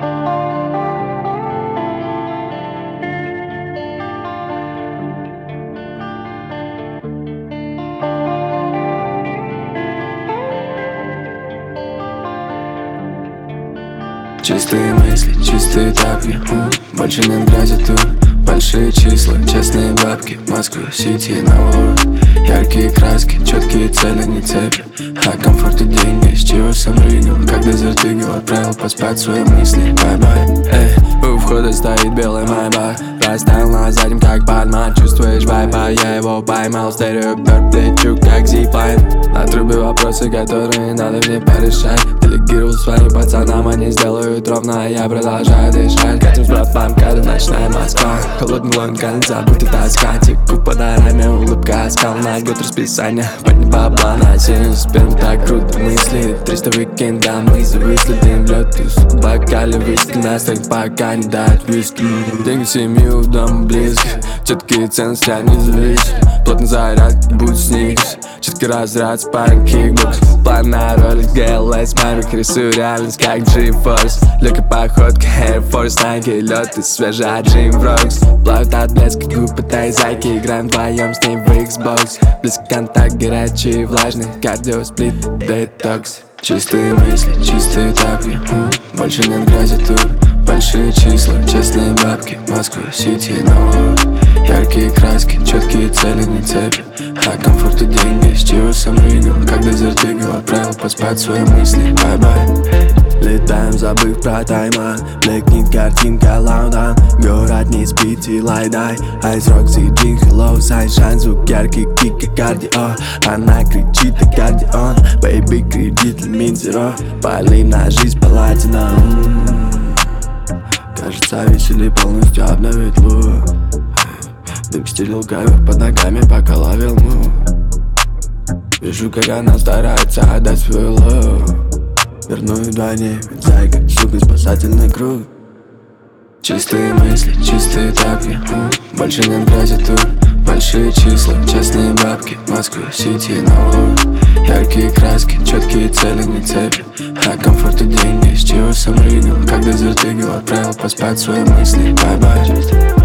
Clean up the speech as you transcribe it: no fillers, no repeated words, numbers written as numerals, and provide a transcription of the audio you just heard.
Чистые мысли, чистые тапки, больше нет грязи тут. Большие числа, честные бабки, Москва-Сити на Новую. Яркие краски, четкие цели, не цепи, а комфорт и деньги. С чего сам прыгал, когда затыгал, отправил поспать свои мысли. Бай-бай, у входа стоит белый майбах, расставил на заднем как Батман. Чувствуешь вайпа, я его поймал. Стерео лечу как зиплайн. На трубе вопросы, которые надо мне порешать. Делегировал своим пацанам, они сделают ровно, а я продолжаю дышать. Катим с братвам, когда ночная Москва. Холодный лон кольца, будто тоска. Теку под арами, улыбка, скал. Найдет расписание, подни по плану. 71 так круто мысли. 300 уикенда, мы завыследим в лёд. В бокале виски, настроить пока не дать виски. Деньги, семью, в дом близких. Четкие ценности, они зависят. Плотный заряд, будь сникерс. Четкий разряд, спарринг, кикбокс. План на ролик, GLS, мамик. Рисую реальность, как G-Force. Легкая походка, Air Force, Nike. Лёд и свежий Джим Брокс. Плавят от блеска губ, этой зайки. Играем вдвоем с ней в Xbox. Близкий контакт, горячий и влажный. Кардио, сплит, детокс. Чистые мысли, чистые тапки, больше нет грязи тут. Большие числа, честные бабки, Москва-Сити Новую. Яркие краски, четкие цели, не цепи, а комфорт и деньги. С чего сам прыгал, когда затыгал, отправил поспать свои мысли. Бай-бай. Летаем, забыв про тайман. Блекнет картинка Лондон. Город не спит и лайдай. Айс Рокси, Джин, Hello, Sunshine. Звук яркий, кика, кардио. Она кричит, аккордеон. Бэйби, кредит, лимит зеро. Полим на жизнь палатина. Кажется, веселье полностью обновит лук. Дым стелил ковер под ногами, пока ловил мух. Вижу, как она старается отдать свой лук. Верну вдвойне, ведь зайка, сука, спасательный круг. Чистые мысли, чистые тапки, больше нет грязи тут. Большие числа, честные бабки, Москва-Сити Новую. Яркие краски, четкие цели, не цепи, а комфорт и деньги. С чего сам прыгал, когда затыгал, отправил поспать свои мысли. Бай-бай.